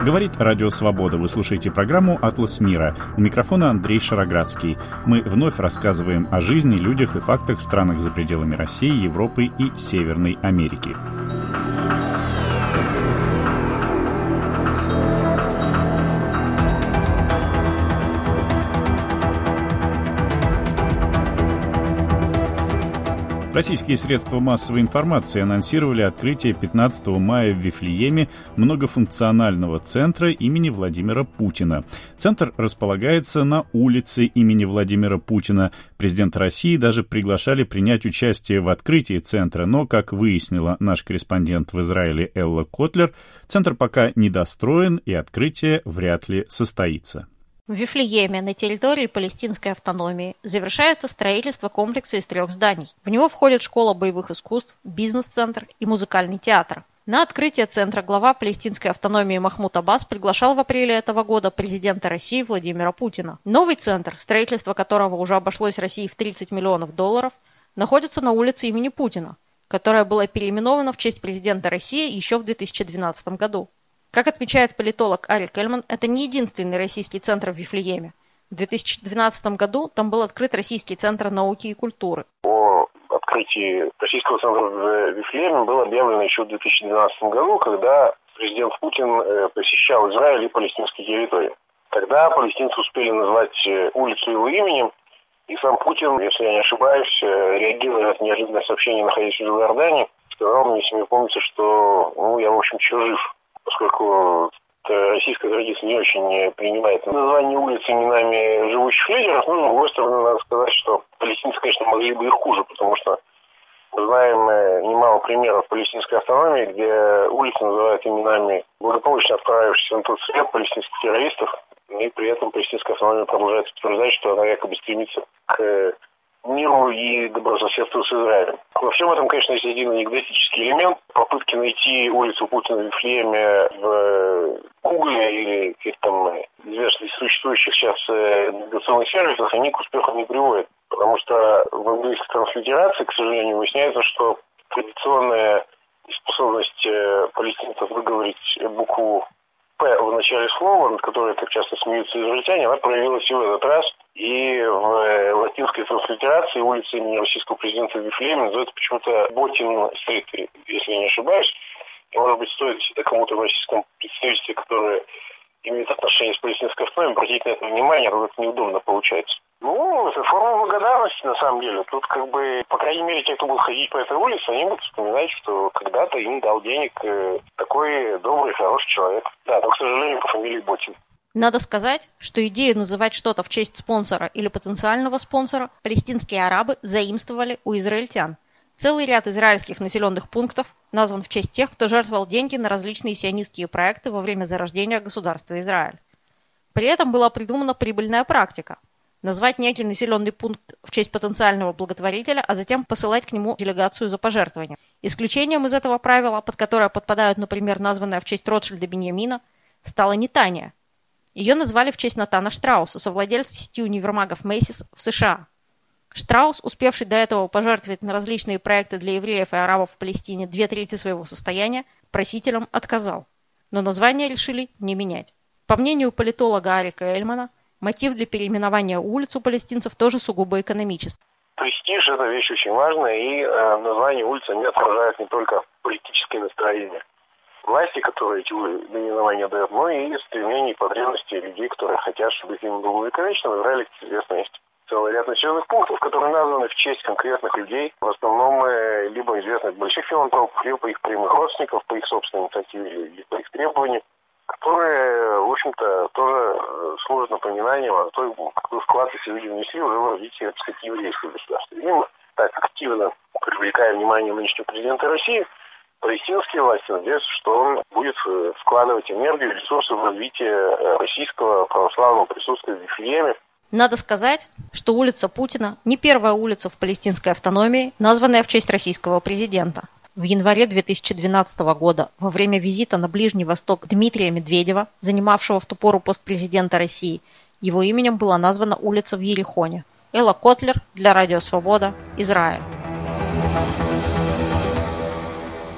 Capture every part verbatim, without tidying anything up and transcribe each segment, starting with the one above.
Говорит Радио Свобода. Вы слушаете программу «Атлас мира». У микрофона Андрей Шароградский. Мы вновь рассказываем о жизни, людях и фактах в странах за пределами России, Европы и Северной Америки. Российские средства массовой информации анонсировали открытие пятнадцатого мая в Вифлееме многофункционального центра имени Владимира Путина. Центр располагается на улице имени Владимира Путина. Президента России даже приглашали принять участие в открытии центра, но, как выяснила наш корреспондент в Израиле Элла Котлер, центр пока недостроен и открытие вряд ли состоится. В Вифлееме на территории палестинской автономии завершается строительство комплекса из трех зданий. В него входит школа боевых искусств, бизнес-центр и музыкальный театр. На открытие центра глава палестинской автономии Махмуд Аббас приглашал в апреле этого года президента России Владимира Путина. Новый центр, строительство которого уже обошлось России в тридцать миллионов долларов, находится на улице имени Путина, которая была переименована в честь президента России еще в две тысячи двенадцатом году. Как отмечает политолог Арик Эльман, это не единственный российский центр в Вифлееме. В две тысячи двенадцатом году там был открыт Российский центр науки и культуры. О открытии российского центра в Вифлееме было объявлено еще в две тысячи двенадцатом году, когда президент Путин посещал Израиль и палестинские территории. Тогда палестинцы успели назвать улицу его именем, и сам Путин, если я не ошибаюсь, реагируя на это неожиданное сообщение, находясь в Иордании, сказал мне, если мне помнится, что ну, я, в общем, еще жив. Поскольку российская традиция не очень принимает название улиц именами живущих лидеров, но, с другой стороны, надо сказать, что палестинцы, конечно, могли бы и хуже, потому что мы знаем немало примеров палестинской автономии, где улицы называют именами благополучно отправившихся на тот свет палестинских террористов, и при этом палестинская автономия продолжает утверждать, что она якобы стремится к миру и добрососедству с Израилем. Во всем этом, конечно, есть один анекдотический элемент. Попытки найти улицу Путина в Вифлееме в Гугле или каких-то там известных существующих сейчас навигационных сервисах, они к успеху не приводят. Потому что в английской транслитерации, к сожалению, выясняется, что традиционная способность палестинцев выговорить букву «П» в начале слова, над которой так часто смеются израильтяне, она проявилась и в этот раз. И в латинской транслитерации улица имени российского президента в Вифлееме называется почему-то Ботин-стрит, если я не ошибаюсь. И, может быть, стоит кому-то в российском представительстве, которое имеет отношение с палестинской автономией, обратить на это внимание, а то это неудобно получается. Ну, это форма благодарности, на самом деле. Тут, как бы, по крайней мере, те, кто будет ходить по этой улице, они будут вспоминать, что когда-то им дал денег такой добрый, хороший человек. Да, но, к сожалению, по фамилии Ботин. Надо сказать, что идею называть что-то в честь спонсора или потенциального спонсора палестинские арабы заимствовали у израильтян. Целый ряд израильских населенных пунктов назван в честь тех, кто жертвовал деньги на различные сионистские проекты во время зарождения государства Израиль. При этом была придумана прибыльная практика – назвать некий населенный пункт в честь потенциального благотворителя, а затем посылать к нему делегацию за пожертвования. Исключением из этого правила, под которое подпадают, например, названная в честь Ротшильда Беньямина, стала Нетания. Ее назвали в честь Натана Штрауса, совладельца сети универмагов Мэйсис в США. Штраус, успевший до этого пожертвовать на различные проекты для евреев и арабов в Палестине две трети своего состояния, просителям отказал. Но название решили не менять. По мнению политолога Арика Эльмана, мотив для переименования улиц у палестинцев тоже сугубо экономический. Престиж – это вещь очень важная, и э, название улицы не отражает не только политическое настроение власти, которые эти наименования дают, но и стремления и потребности людей, которые хотят, чтобы их имя было увековечено. В Израиле, как известно, есть целый ряд населенных пунктов, которые названы в честь конкретных людей, в основном либо известных больших филантропов, либо их прямых родственников по их собственной инициативе или по их требованию, которые, в общем-то, тоже служат напоминанием о том, какой вклад эти люди внесли уже в развитие, так сказать, еврейского государства. И мы так активно привлекая внимание нынешнего президента России, палестинские власти надеются, что он будет вкладывать энергию и ресурсы в развитие российского православного присутствия в Вифлееме. Надо сказать, что улица Путина не первая улица в палестинской автономии, названная в честь российского президента. В январе две тысячи двенадцатого года, во время визита на Ближний Восток Дмитрия Медведева, занимавшего в ту пору пост президента России, его именем была названа улица в Ерихоне. Элла Котлер для Радио Свобода, Израиль.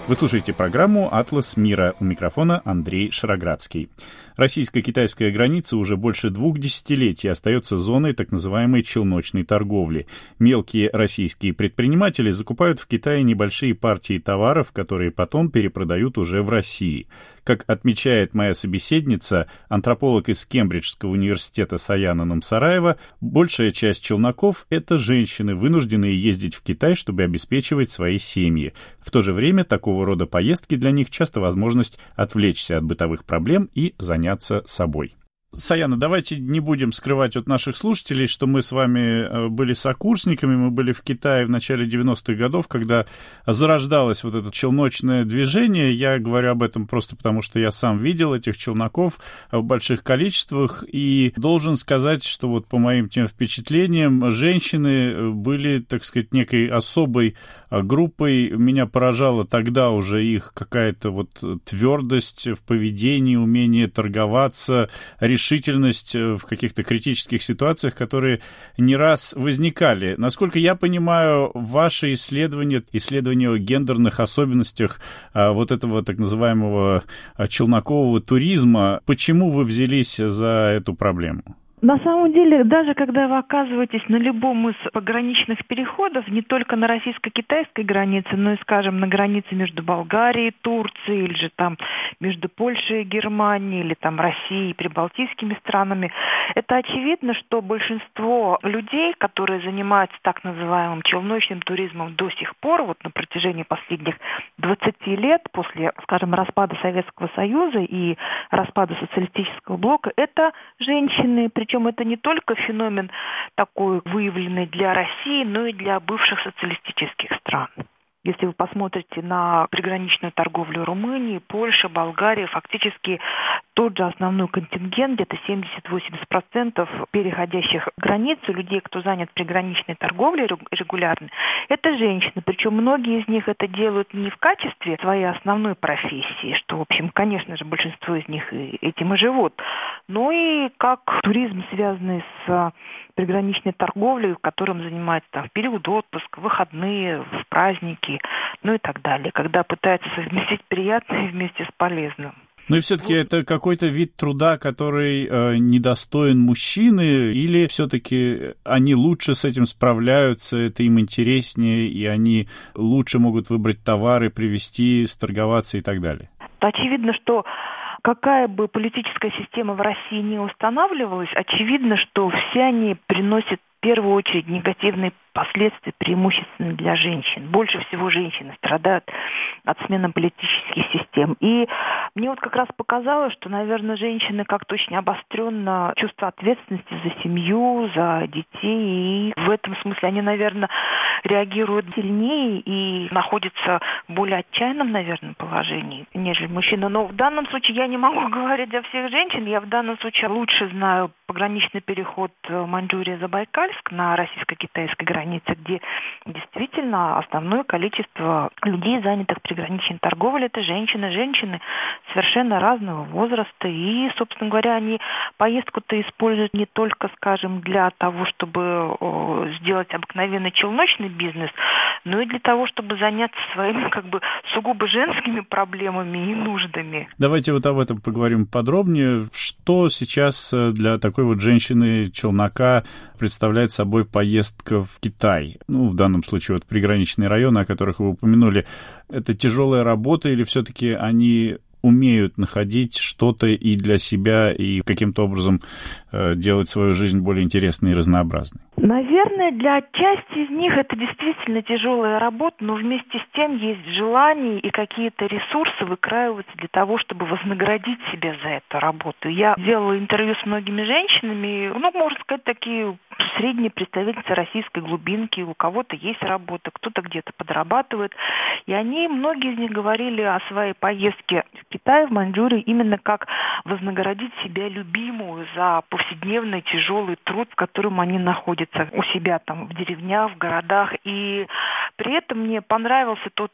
Вы слушаете программу «Атлас мира». У микрофона Андрей Шароградский. Российско-китайская граница уже больше двух десятилетий остается зоной так называемой челночной торговли. Мелкие российские предприниматели закупают в Китае небольшие партии товаров, которые потом перепродают уже в России. Как отмечает моя собеседница, антрополог из Кембриджского университета Саяна Намсараева, большая часть челноков – это женщины, вынужденные ездить в Китай, чтобы обеспечивать свои семьи. В то же время такого рода поездки для них часто возможность отвлечься от бытовых проблем и заняться собой. Саяна, давайте не будем скрывать от наших слушателей, что мы с вами были сокурсниками, мы были в Китае в начале девяностых годов, когда зарождалось вот это челночное движение. Я говорю об этом просто потому, что я сам видел этих челноков в больших количествах, и должен сказать, что вот по моим тем впечатлениям, женщины были, так сказать, некой особой группой. Меня поражала тогда уже их какая-то вот твердость в поведении, умение торговаться, решительность в каких-то критических ситуациях, которые не раз возникали. Насколько я понимаю, ваши исследования, исследования о гендерных особенностях а, вот этого так называемого а, челнокового туризма, почему вы взялись за эту проблему? На самом деле, даже когда вы оказываетесь на любом из пограничных переходов, не только на российско-китайской границе, но и, скажем, на границе между Болгарией и Турцией, или же там между Польшей и Германией, или там Россией и прибалтийскими странами, это очевидно, что большинство людей, которые занимаются так называемым челночным туризмом до сих пор, вот на протяжении последних двадцати лет, после, скажем, распада Советского Союза и распада социалистического блока, это женщины. Причем это не только феномен такой выявленный для России, но и для бывших социалистических стран. Если вы посмотрите на приграничную торговлю Румынии, Польши, Болгарии, фактически тот же основной контингент, где-то семьдесят-восемьдесят процентов переходящих границу людей, кто занят приграничной торговлей регулярно, это женщины. Причем многие из них это делают не в качестве своей основной профессии, что, в общем, конечно же, большинство из них этим и живут, но и как туризм, связанный с приграничной торговлей, которым занимаются там в период отпуска, в выходные, в праздники, ну и так далее, когда пытаются совместить приятное вместе с полезным. Ну и все-таки вот. Это какой-то вид труда, который э, недостоин мужчины, или все-таки они лучше с этим справляются, это им интереснее, и они лучше могут выбрать товары, привезти, сторговаться и так далее? Очевидно, что какая бы политическая система в России не устанавливалась, очевидно, что все они приносят в первую очередь негативные последствия преимущественно для женщин. Больше всего женщины страдают от смены политических систем. И мне вот как раз показалось, что, наверное, женщины как-то очень обостренно чувство ответственности за семью, за детей. И в этом смысле они, наверное, реагируют сильнее и находятся в более отчаянном, наверное, положении, нежели мужчины. Но в данном случае я не могу говорить за всех женщин. Я в данном случае лучше знаю пограничный переход Маньчжурия-Забайкальск на российско-китайской границе, где действительно основное количество людей, занятых приграничной торговлей, это женщины. Женщины совершенно разного возраста. И, собственно говоря, они поездку-то используют не только, скажем, для того, чтобы сделать обыкновенный челночный бизнес, но и для того, чтобы заняться своими как бы сугубо женскими проблемами и нуждами. Давайте вот об этом поговорим подробнее. Что сейчас для такой вот женщины-челнока представляет собой поездка в Китай? Ну, в данном случае вот приграничные районы, о которых вы упомянули. Это тяжелая работа или все-таки они умеют находить что-то и для себя, и каким-то образом э, делать свою жизнь более интересной и разнообразной? Наверное, для части из них это действительно тяжелая работа, но вместе с тем есть желание и какие-то ресурсы выкраиваются для того, чтобы вознаградить себя за эту работу. Я делала интервью с многими женщинами, ну, можно сказать, такие средние представительницы российской глубинки, у кого-то есть работа, кто-то где-то подрабатывает. И они, многие из них говорили о своей поездке в Китай, в Маньчжурию, именно как вознаградить себя любимую за повседневный тяжелый труд, в котором они находятся у себя там в деревнях, в городах. И при этом мне понравился тот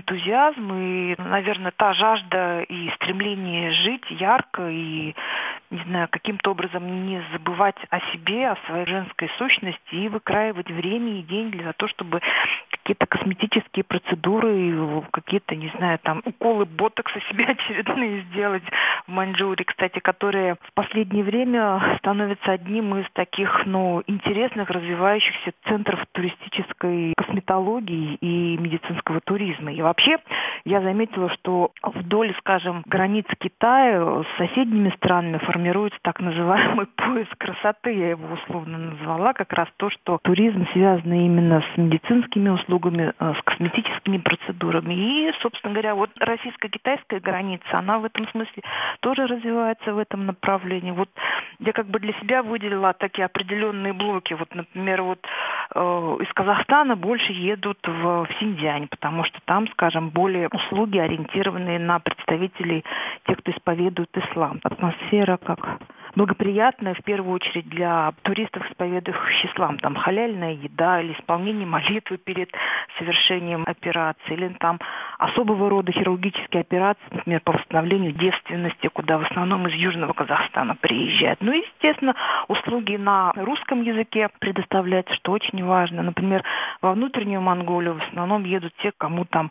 энтузиазм и, наверное, та жажда и стремление жить ярко и не знаю, каким-то образом не забывать о себе, о своей женской сущности и выкраивать время и день для того, чтобы какие-то косметические процедуры, какие-то, не знаю, там, уколы ботокса себе очередные сделать в Маньчжурии, кстати, которые в последнее время становятся одним из таких, ну, интересных, развивающихся центров туристической косметологии и медицинского туризма. И вообще, я заметила, что вдоль, скажем, границ Китая с соседними странами формируется так называемый пояс красоты, я его условно назвала, как раз то, что туризм связан именно с медицинскими услугами, с косметическими процедурами. И, собственно говоря, вот российско-китайская граница, она в этом смысле тоже развивается в этом направлении. Вот я как бы для себя выделила такие определенные блоки. Вот, например, вот э, из Казахстана больше едут в, в Синьцзянь, потому что там, скажем, более услуги, ориентированные на представителей тех, кто исповедует ислам. Атмосфера как благоприятная, в первую очередь, для туристов, исповедующих ислам. Там халяльная еда или исполнение молитвы перед совершением операции, или там особого рода хирургические операции, например, по восстановлению девственности, куда в основном из Южного Казахстана приезжают. Ну и, естественно, услуги на русском языке предоставляются, что очень важно. Например, во внутреннюю Монголию в основном едут те, кому там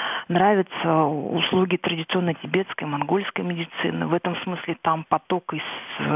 нравятся услуги традиционной тибетской, монгольской медицины. В этом смысле там поток из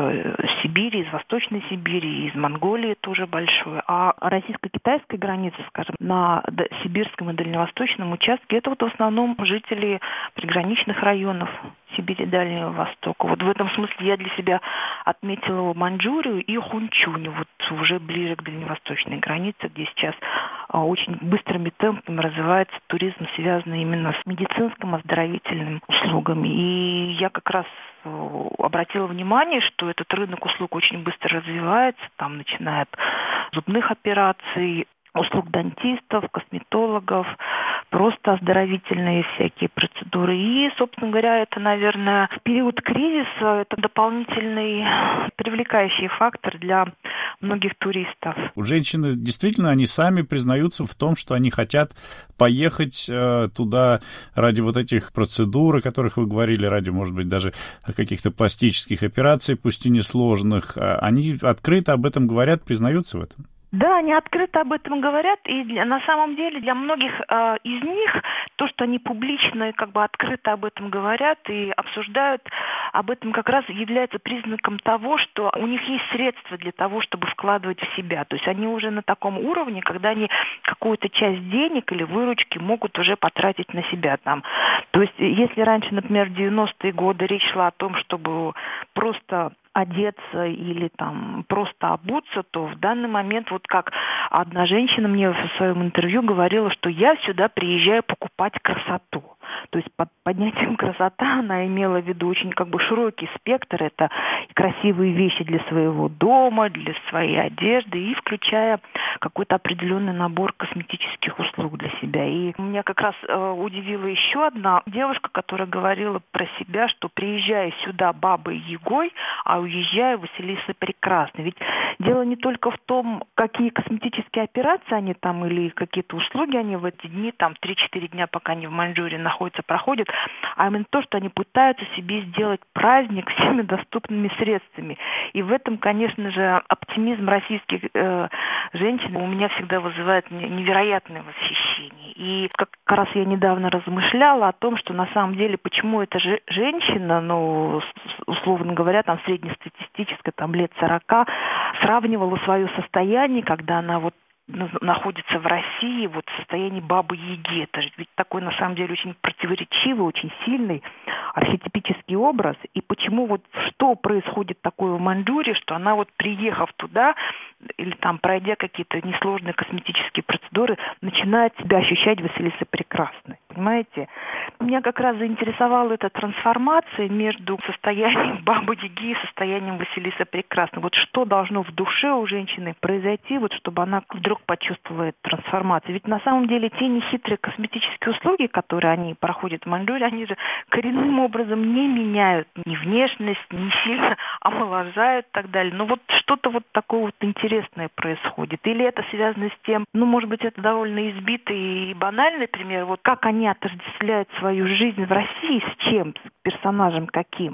Сибири, из Восточной Сибири, из Монголии тоже большой. А российско-китайская граница, скажем, на сибирском и дальневосточном участке, это вот в основном жители приграничных районов Сибири и Дальнего Востока. Вот в этом смысле я для себя отметила Маньчжурию и Хунчунь, вот уже ближе к дальневосточной границе, где сейчас очень быстрыми темпами развивается туризм, связанный именно с медицинским, оздоровительными услугами. И я как раз обратила внимание, что этот рынок услуг очень быстро развивается, там, начиная от зубных операций, услуг дантистов, косметологов, просто оздоровительные всякие процедуры. И, собственно говоря, это, наверное, в период кризиса это дополнительный привлекающий фактор для многих туристов. У женщин действительно они сами признаются в том, что они хотят поехать э, туда ради вот этих процедур, о которых вы говорили, ради, может быть, даже каких-то пластических операций, пусть и несложных. Они открыто об этом говорят, признаются в этом? Да, они открыто об этом говорят, и для, на самом деле для многих э, из них то, что они публично и как бы открыто об этом говорят и обсуждают, об этом как раз является признаком того, что у них есть средства для того, чтобы вкладывать в себя. То есть они уже на таком уровне, когда они какую-то часть денег или выручки могут уже потратить на себя там. То есть если раньше, например, в девяностые годы речь шла о том, чтобы просто одеться или там просто обуться, то в данный момент, вот как одна женщина мне в своем интервью говорила, что я сюда приезжаю покупать красоту. То есть под понятием красота она имела в виду очень как бы широкий спектр. Это красивые вещи для своего дома, для своей одежды, и включая какой-то определенный набор косметических услуг для себя. И меня как раз э, удивила еще одна девушка, которая говорила про себя, что приезжая сюда бабой Ягой, а уезжая Василисой Прекрасной. Ведь дело не только в том, какие косметические операции они там или какие-то услуги они в эти дни, там три-четыре дня, пока они в Маньчжурии находятся, проходят, а именно то, что они пытаются себе сделать праздник всеми доступными средствами. И в этом, конечно же, оптимизм российских э, женщин у меня всегда вызывает невероятное восхищение. И как раз я недавно размышляла о том, что на самом деле, почему эта же женщина, ну, условно говоря, там среднестатистическая, там лет сорока, сравнивала свое состояние, когда она вот находится в России, вот в состоянии бабы-яги. Это же ведь такой, на самом деле, очень противоречивый, очень сильный архетипический образ. И почему вот что происходит такое в Маньчжурии, что она вот, приехав туда, или там пройдя какие-то несложные косметические процедуры, начинает себя ощущать Василисой Прекрасной. Понимаете? Меня как раз заинтересовала эта трансформация между состоянием бабы-яги и состоянием Василисы Прекрасной. Вот что должно в душе у женщины произойти, вот чтобы она вдруг почувствовала эту трансформацию. Ведь на самом деле те нехитрые косметические услуги, которые они проходят в Маньчжурии, они же коренным образом не меняют ни внешность, ни сильно омоложают и так далее. Но вот что-то вот такое вот интересное происходит. Или это связано с тем, ну, может быть, это довольно избитый и банальный пример, вот как они отождествляют свою жизнь в России с чем, с персонажем каким.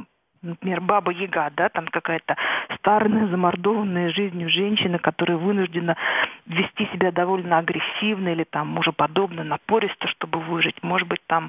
например, Баба-Яга, да, там какая-то старая, замордованная жизнью женщина, которая вынуждена вести себя довольно агрессивно или там мужеподобно, напористо, чтобы выжить. Может быть, там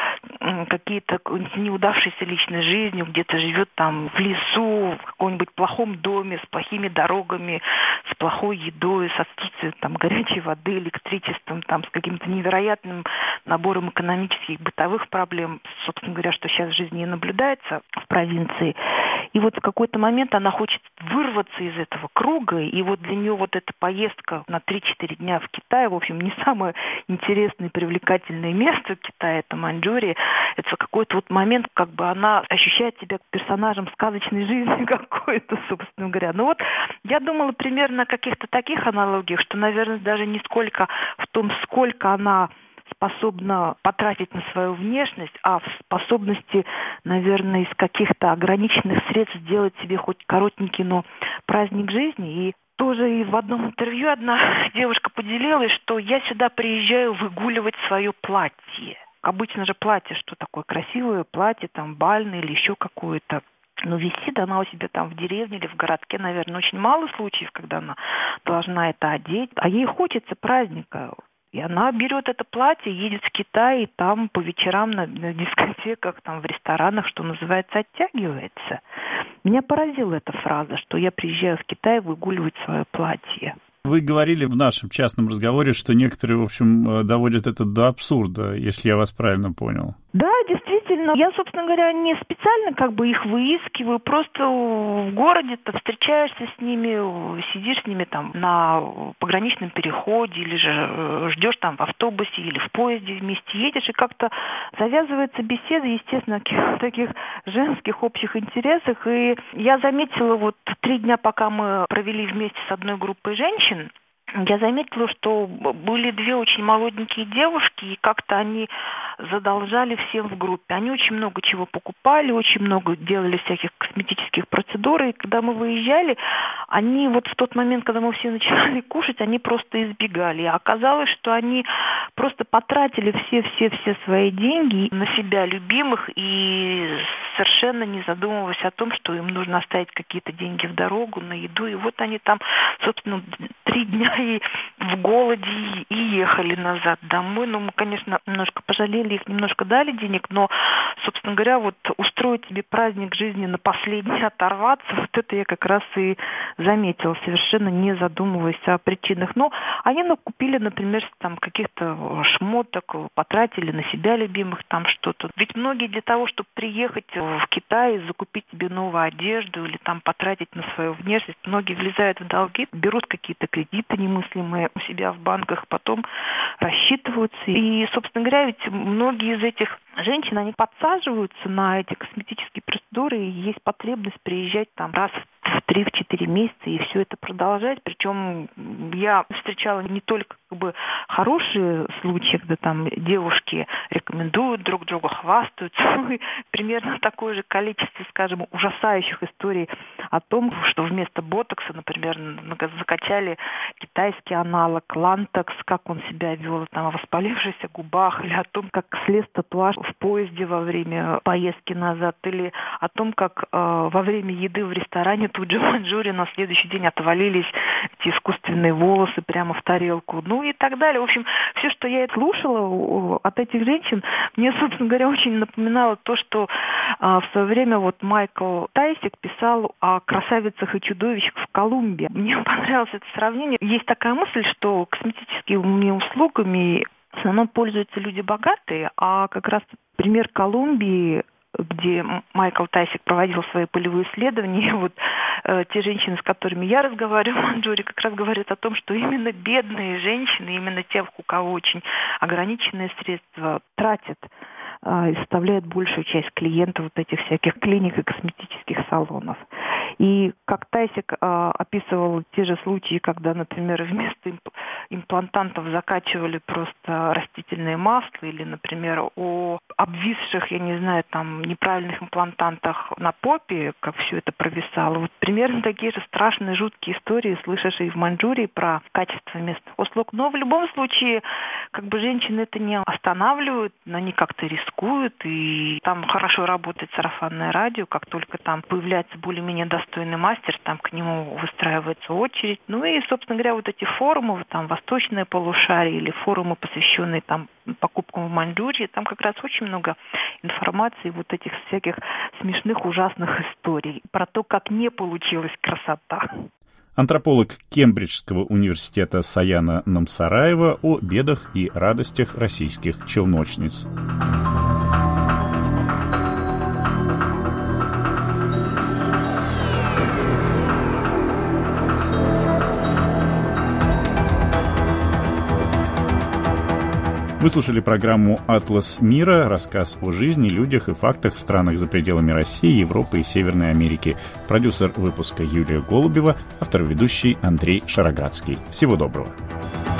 какие-то неудавшиеся личной жизнью, где-то живет там в лесу, в каком-нибудь плохом доме, с плохими дорогами, с плохой едой, с отсутствием там горячей воды, электричеством, там, с каким-то невероятным набором экономических, бытовых проблем, собственно говоря, что сейчас в жизни и наблюдается в провинции. И вот в какой-то момент она хочет вырваться из этого круга, и вот для нее вот эта поездка на три-четыре дня в Китай, в общем, не самое интересное и привлекательное место в Китае, это Маньчжурия. Это какой-то вот момент, как бы она ощущает себя персонажем сказочной жизни какой-то, собственно говоря. Ну вот я думала примерно о каких-то таких аналогиях, что, наверное, даже не сколько в том, сколько она способна потратить на свою внешность, а в способности, наверное, из каких-то ограниченных средств сделать себе хоть коротенький, но праздник жизни. И тоже и в одном интервью одна девушка поделилась, что я сюда приезжаю выгуливать свое платье. Обычно же платье, что такое красивое платье, там бальное или еще какое-то. Но висит она у себя там в деревне или в городке, наверное, очень мало случаев, когда она должна это одеть. А ей хочется праздника. И она берет это платье, едет в Китай, и там по вечерам на, на дискотеках, там в ресторанах, что называется, оттягивается. Меня поразила эта фраза, что я приезжаю в Китай выгуливать свое платье. Вы говорили в нашем частном разговоре, что некоторые, в общем, доводят это до абсурда, если я вас правильно понял. Да, действительно. Я, собственно говоря, не специально как бы их выискиваю, просто в городе-то встречаешься с ними, сидишь с ними там на пограничном переходе, или же ждешь там в автобусе или в поезде вместе едешь, и как-то завязывается беседа, естественно, о таких женских общих интересах. И я заметила вот три дня, пока мы провели вместе с одной группой женщин, я заметила, что были две очень молоденькие девушки, и как-то они задолжали всем в группе. Они очень много чего покупали, очень много делали всяких косметических процедур, и когда мы выезжали, они вот в тот момент, когда мы все начинали кушать, они просто избегали. А оказалось, что они просто потратили все-все-все свои деньги на себя любимых и совершенно не задумываясь о том, что им нужно оставить какие-то деньги в дорогу, на еду. И вот они там, собственно, три дня и в голоде и ехали назад домой. Ну, мы, конечно, немножко пожалели их, немножко дали денег, но, собственно говоря, вот устроить себе праздник жизни на последний, оторваться, вот это я как раз и заметила, совершенно не задумываясь о причинах. Но они накупили, например, там каких-то шмоток, потратили на себя любимых там что-то. Ведь многие для того, чтобы приехать в Китай, закупить себе новую одежду или там потратить на свою внешность, многие влезают в долги, берут какие-то кредиты немыслимые у себя в банках, потом рассчитываются. И, собственно говоря, ведь многие из этих женщин, они подсаживаются на эти косметические процедуры, и есть потребность приезжать там раз в три-четыре месяца и все это продолжать. Причем я встречала не только как бы хорошие случаи, когда там девушки рекомендуют друг друга, хвастаются, ну и примерно такое же количество, скажем, ужасающих историй о том, что вместо ботокса, например, закачали китайский аналог лантекс, как он себя вел там, о воспалившихся губах, или о том, как слез татуаж в поезде во время поездки назад, или о том, как э, во время еды в ресторане тут же в Маньчжурии на следующий день отвалились эти искусственные волосы прямо в тарелку, ну и так далее. В общем, все, что я слушала от этих женщин, мне, собственно говоря, очень напоминало то, что э, в свое время вот Майкл Тайсик писал о красавицах и чудовищах в Колумбии. Мне понравилось это сравнение. Есть такая мысль, что косметическими услугами в основном пользуются люди богатые, а как раз пример Колумбии, где Майкл Тайсик проводил свои полевые исследования, вот э, те женщины, с которыми я разговариваю в Маньчжурии, как раз говорят о том, что именно бедные женщины, именно те, у кого очень ограниченные средства, тратят и составляет большую часть клиентов вот этих всяких клиник и косметических салонов. И как Тайсик э, описывал те же случаи, когда, например, вместо имп- имплантантов закачивали просто растительное масло, или, например, о обвисших, я не знаю, там, неправильных имплантантах на попе, как все это провисало. Вот примерно такие же страшные, жуткие истории, слышавшие в Маньчжурии про качество местных услуг. Но в любом случае, как бы женщины это не останавливают, они как-то рискуют, и там хорошо работает сарафанное радио, как только там появляется более-менее достойный мастер, там к нему выстраивается очередь. Ну и, собственно говоря, вот эти форумы, там, Восточное полушарие или форумы, посвященные там покупкам в Маньчжурии, там как раз очень много информации, вот этих всяких смешных, ужасных историй про то, как не получилась красота. Антрополог Кембриджского университета Саяна Намсараева о бедах и радостях российских челночниц. Вы слушали программу «Атлас мира», рассказ о жизни, людях и фактах в странах за пределами России, Европы и Северной Америки. Продюсер выпуска Юлия Голубева, автор-ведущий Андрей Шароградский. Всего доброго.